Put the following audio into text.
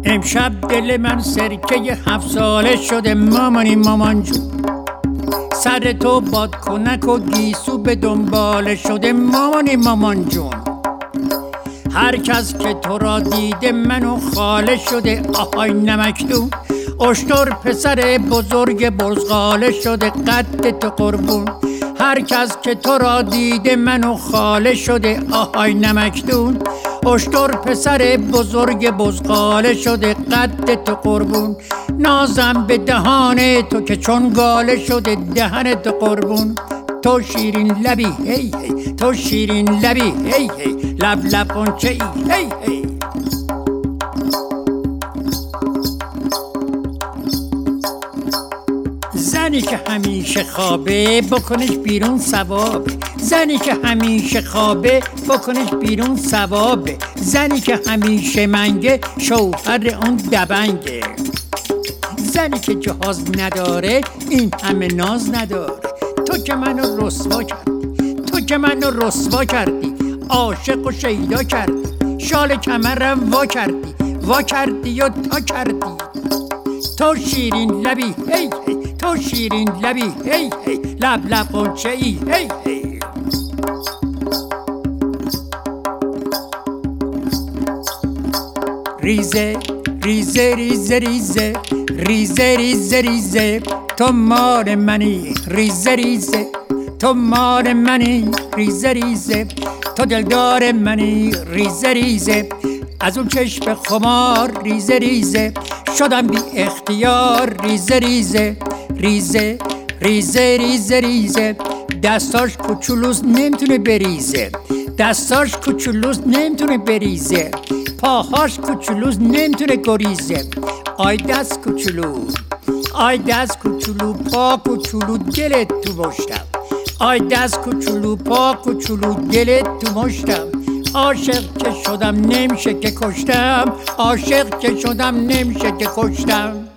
امشب دل من سرکه 7 ساله شده مامان جون. سر تو بادکنک و گیسو به دنبال شده مامان جون. هر کس که تو را دیده منو خاله شده آهای نمکدون. اشتر پسر بزرگ بزغاله شده قد تو قربون. هر کس که تو را دیده منو خاله شده آهای نمکدون. اشتر پسر بزرگ بزغاله شده قد تو قربون. نازم به دهان تو که چون گاله شده دهن تو قربون. تو شیرین لبی هی هی، تو شیرین لبی هی هی، لب غنچه ای هی هی. زنی که همیشه خوابه بکنش بیرون ثوابه. زنی که همیشه خوابه بکنش بیرون ثوابه. زنی که همیشه منگه شوهر اون دبنگه. زنی که جهاز نداره این همه ناز نداره. تو که منو رسوا کردی، تو که منو رسوا کردی، عاشق و شیدا کردی، شال کمرم وا کردی، وا کردی و تا کردی. تو شیرین لبی هی هی، تو شیرین لبی هی هی، لب غنچه ای هی هی. ریزه ریزه ریزه ریزه ریزه ریزه ریزه، تو مال منی ریزه ریزه، تو مال منی ریزه ریزه، تو دلدار منی ریزه ریزه. از اون چشم خمار ریزه ریزه شدم بی اختیار ریزه ریزه ریزه ریزه ریزه ریزه. دستاش کوچولوست نمیتونه بریزه، دستاش کوچولوست نمیتونه بریزه، پاهاش کوچولوست نمیتونه گریزه. آی دست کوچولو، آی دست کوچولو، پا کوچولو، دلت تو مشتم. آی دست کوچولو، پا کوچولو، دلت تو مشتم. عاشق که شدم نمیشه که کشتم، عاشق که شدم نمیشه که کشتم.